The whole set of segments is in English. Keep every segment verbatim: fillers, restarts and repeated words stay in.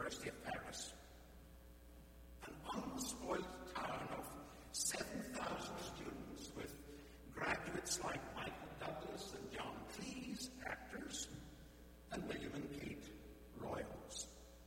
University of Paris. An unspoiled town of seven thousand students with graduates like Michael Douglas and John Cleese, actors, and William and Kate, royals.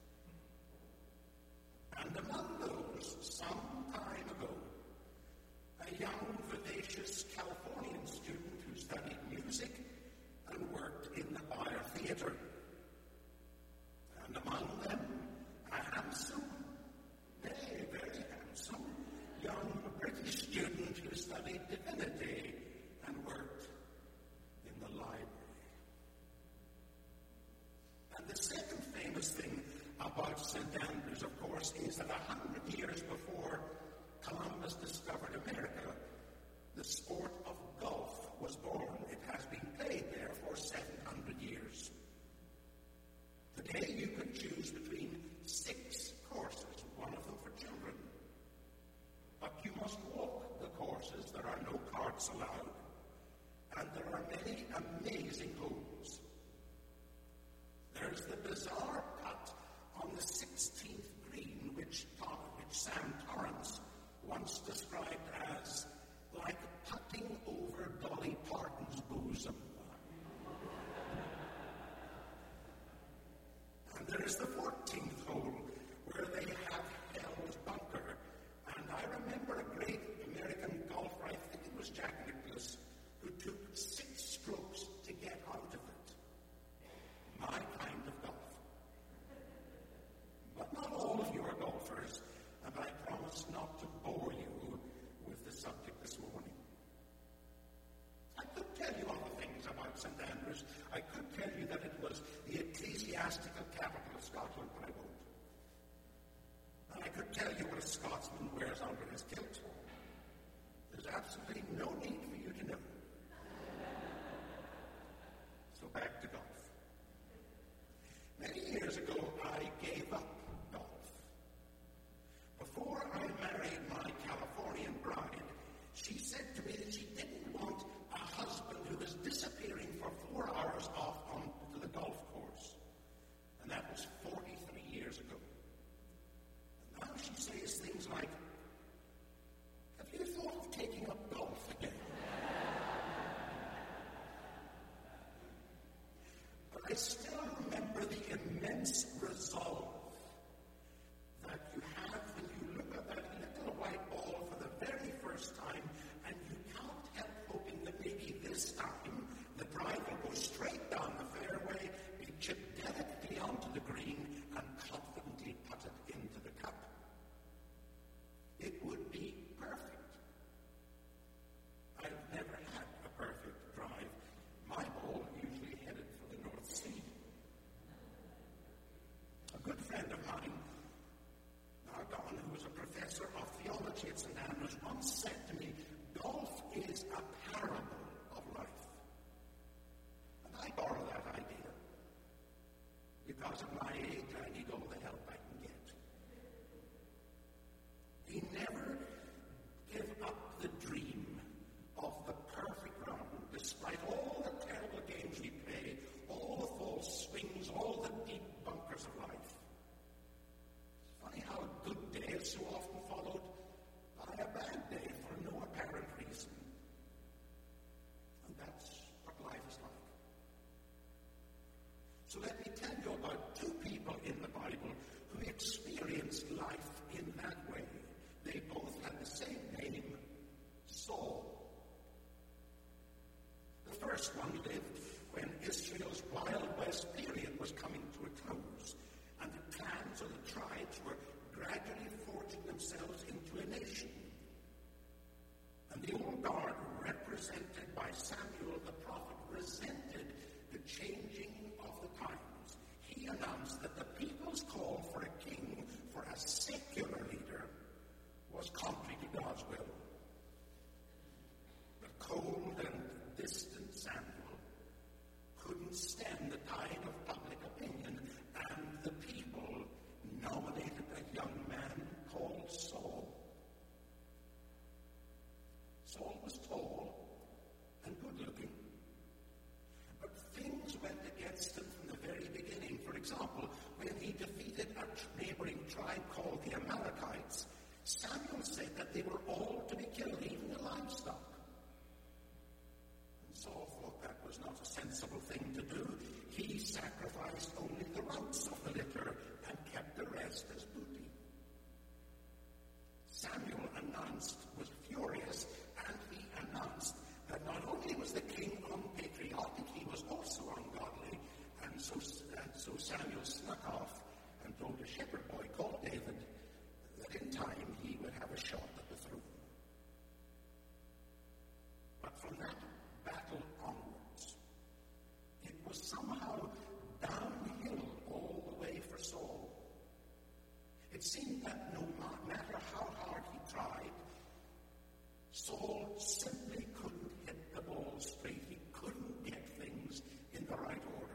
And among those, some time ago, a young, vivacious Californian student who studied music and worked in the Bar Theatre. And among them, a handsome, very, very handsome, young British student who studied divinity and worked in the library. And the second famous thing about Saint Andrews, of course, is that a hundred years before Columbus discovered America, the sport of golf was born. It has been played there for seven hundred years. Today you can choose between six courses, one of them for children. But you must walk the courses. There are no carts allowed. And there are many amazing holes. There's the bizarre putt on the sixteenth green, which, which Sam Torrance once described as like putting over Dolly Parton's bosom. And there is the fourteenth hole, where they have Hell's Bunker. And I remember a great American golfer, I think it was Jack Nicklaus, who took six strokes to get out of it. My kind of golf. But not all of you are golfers, and I promise not to bore you with the subject this morning. I could tell you other things about Saint Andrews. I could tell you that it was the ecclesiastical capital of Scotland, but I won't. And I could tell you what a Scotsman wears under his kilt. There's absolutely no need for you to know. So back to golf. Many years ago, I gave up golf. Before I married my Californian bride, she said to me that she didn't want a husband who was disappearing for four hours off onto the golf course. And that was forty-three years ago. And now she says things like, have you thought of taking up golf again? But I still remember the immense resolve that you have when you look at that little white ball for the very first time, and you can't help hoping that maybe this time the drive will go straight down the fairway, be chipped delicately onto the green, and confidently put it into the cup. It would be perfect. I've never had a perfect drive. My ball usually headed for the North Sea. A good friend of mine, now gone, who was a professor of theology at Saint Andrews, once said to me, golf is a parable of life. And I borrow that idea. Because of my age, I need all the help I can get. We never give up the dream of the perfect round, despite all the terrible games we play, all the false swings, all the deep bunkers of life. It's funny how a good day is so often followed by a bad day for no apparent reason. And that's what life is like. So let me tell you about two people in the Bible who experienced life in that way. They both had the same name, Saul. The first one lived when Israel's Wild West period was coming to a close, and the clans of the tribes were gradually forging themselves into a nation. And the old guard, represented by Samuel the prophet, resented the changing of the times. He announced that the people tribe called the Amalekites, Samuel said that they were all to be killed, even the livestock. And Saul thought that was not a sensible thing to do. He sacrificed only the routes of the litter and kept the rest as booty. Samuel announced, was furious, and he announced that not only was the king unpatriotic, he was also ungodly. And so, and so Samuel snuck off and told a shepherd boy called David that in time he would have a shot at the throne. But from that battle onwards, it was somehow downhill all the way for Saul. It seemed that no matter how hard he tried, Saul simply couldn't hit the ball straight. He couldn't get things in the right order.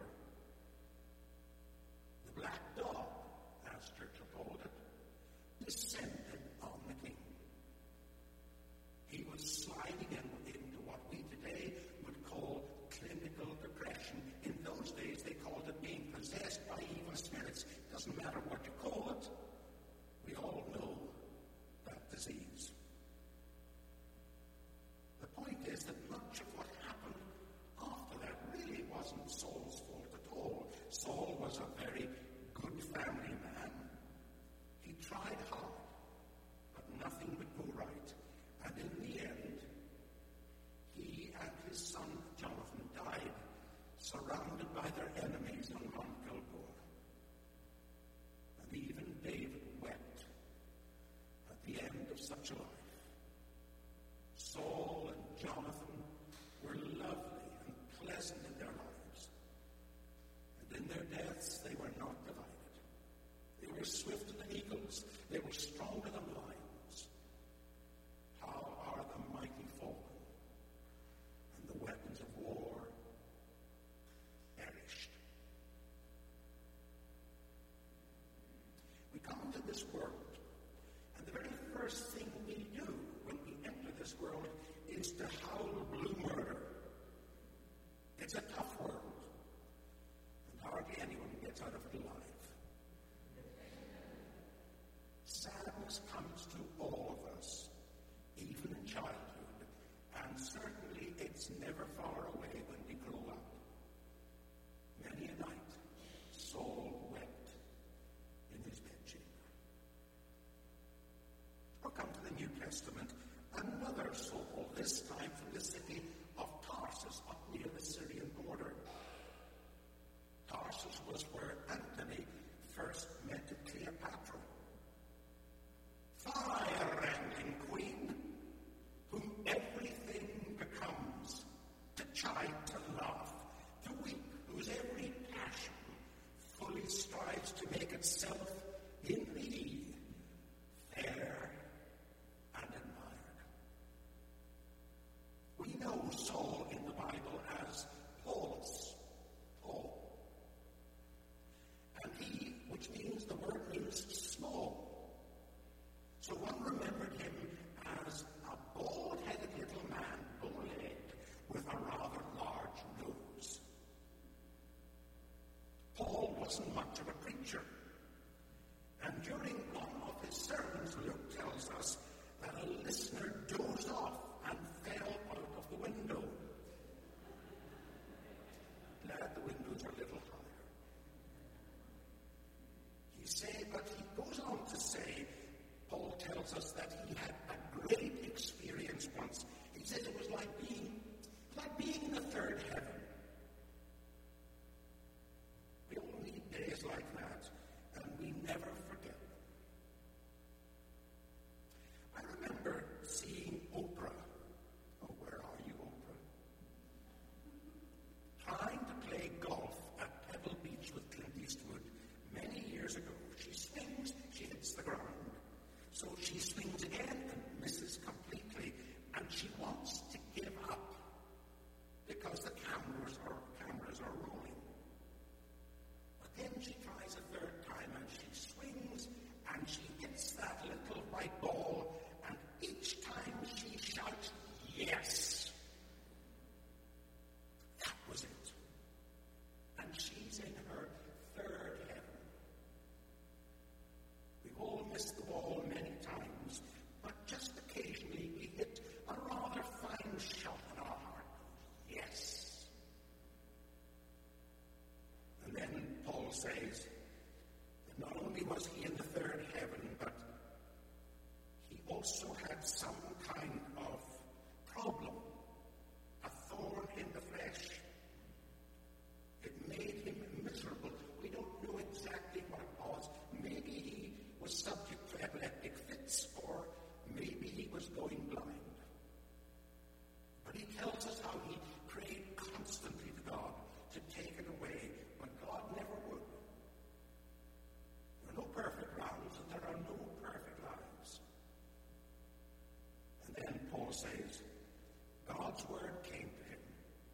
The black dog, as Churchill called it, descended on the king. He was sliding in, into what we today would call clinical depression. In those days, they called it being possessed by evil spirits. It doesn't matter what you call it. We all know that disease. The point is that much of what happened after that really wasn't Saul's fault at all. Saul was a very good family man. He tried hard, but nothing would go right. And in the end, he and his son Jonathan died, surrounded by their enemies on Mount Gilboa. And even David wept at the end of such a life. Saul and Jonathan were lovely and pleasant in their lives. And in their deaths, they were not divided. They were swifter than eagles. They were stronger than lions. How are the mighty fallen, and the weapons of war perished. We come into this world, and the very first thing we do when we enter this world is to howl blue murder. It's a tough world, and hardly anyone gets out of it alive. Sadness comes to all of us, even in childhood, and certainly it's never far away when we grow up. Many a night, Saul wept in his bedchamber. Or come to the New Testament, another Saul, this time from the city of Tarsus, up near the Syrian border. Tarsus was where Antony first met Cleopatra, fire-rending queen, whom everything becomes, to chide, to laugh, to weep, whose every passion fully strives to make itself in thee fair and admired. We know Saul in the Bible as Paulus, Paul. And he, which means, the word means small. So one remembered him as a bald-headed little man, bow-legged, with a rather large nose. Paul wasn't much of a preacher. And during one of his sermons, Luke tells us that a listener dozed off and fell out of the window. Glad the windows are a little higher. He say, but he goes on to say, Paul tells us that he had a great experience once. He says it was like being, like being in the third heaven. We all need days like that Paul says that not only was he in the third heaven, but he also had some kind of problem, a thorn in the flesh. It made him miserable. We don't know exactly what it was. Maybe he was subject to epileptic fits, or maybe he was going blind. But he tells us how he prayed constantly to God to take it away, but God never would. There are no perfect lives, and there are no perfect lives. And then Paul says, God's word came to him.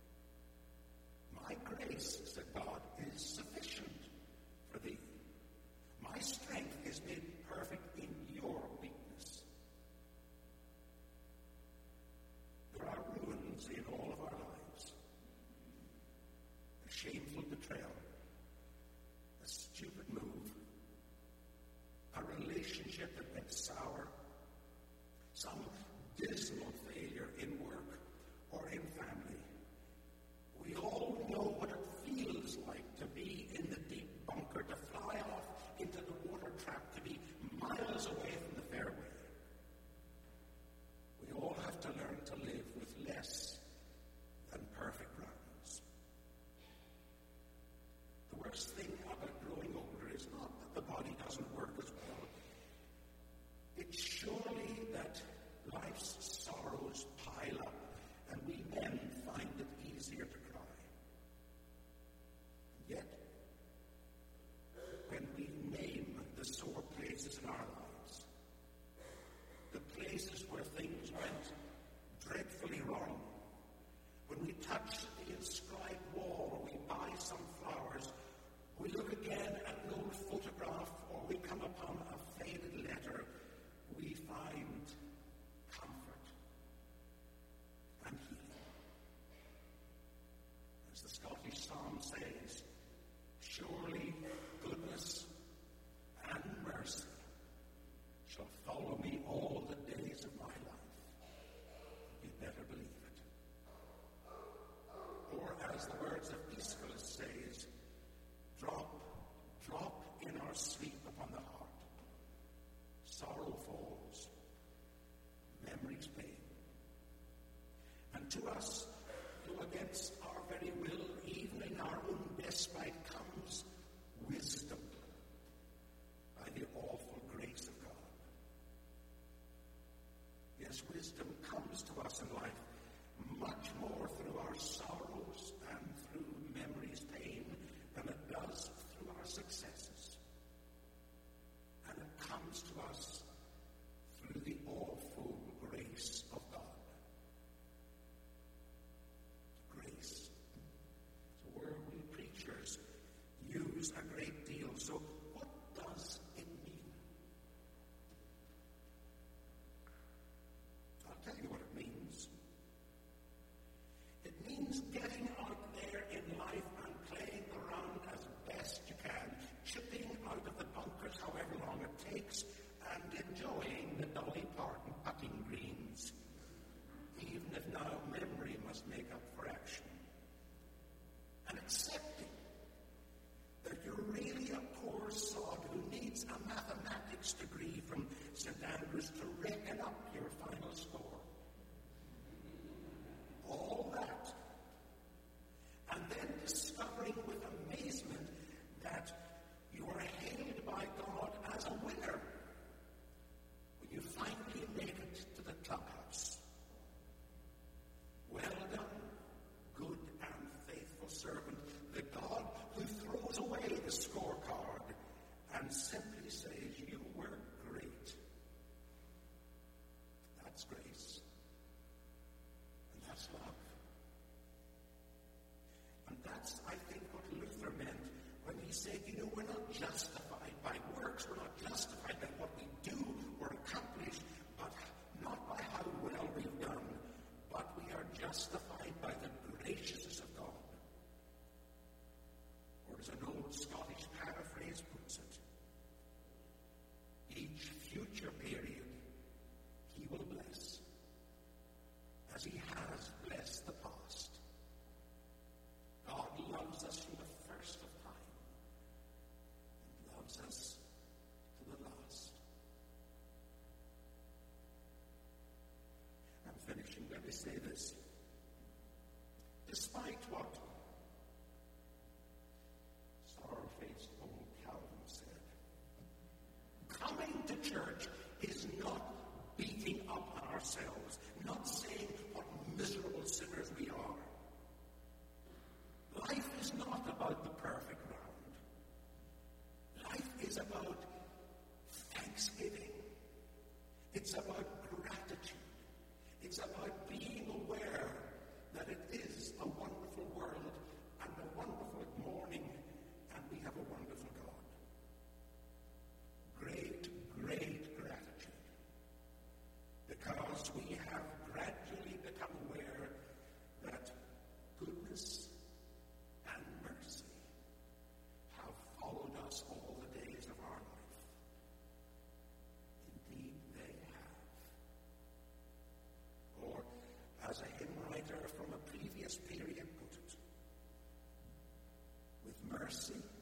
My grace, said God, is sufficient for thee. My strength is made perfect in your weakness. There are ruins in all of our lives. A shameful betrayal, a stupid move, a relationship that went sour, some dismal failure in work or in family. We all know what it feels like to be in the deep bunker, to fly off into the water trap, to be miles away from the fairway. We all have to learn to live with less than perfect rounds. The worst thing about growing older is not that the body doesn't work as well. It's surely that life's sorrows pile up, and we men find it easier to cry. Yet, when we name the sore places in our lives, the places where things went dreadfully wrong, when we touch the inscribed wall, or we buy some flowers, we look again at an old photograph, or we come upon a faded letter, we find comfort and healing. As the Scottish psalm says, surely goodness and mercy shall follow me all the days of my life. You better believe it. Or as the words of Aeschylus says, drop, drop in our sleep upon the heart. Sorrow falls, memories pain. And to us, who against our very will, even in our own despite, comes wisdom by the awful grace of God. Yes, wisdom comes to us in life much more through our sorrows and through memories pain than it does through our successes. And it comes to us through the awful grace of God. Grace. It's a word we preachers use a great deal. So what does it mean? I'll tell you what it means. It means getting out there in life and playing around as best you can, chipping out of the bunkers however long it takes, and enjoying the Dolly Parton putting greens, even if now memory must make up for action. And accepting that you're really a poor sod who needs a mathematics degree from Saint Andrews to reckon up your final score. All that. And then discovering with amazement that you are hailed by God as a winner when you finally make it to the clubhouse. Well done, good and faithful servant. The God who throws away the scorecard and simply says, you were great. That's grace. And that's love. And that's, I think, what Luther meant when he said, you know, we're not justified by works, we're not justified by what we do or accomplish, but not by how well we've done, but we are justified by the graciousness of God. Or as an old Scottish paraphrase puts it, mercy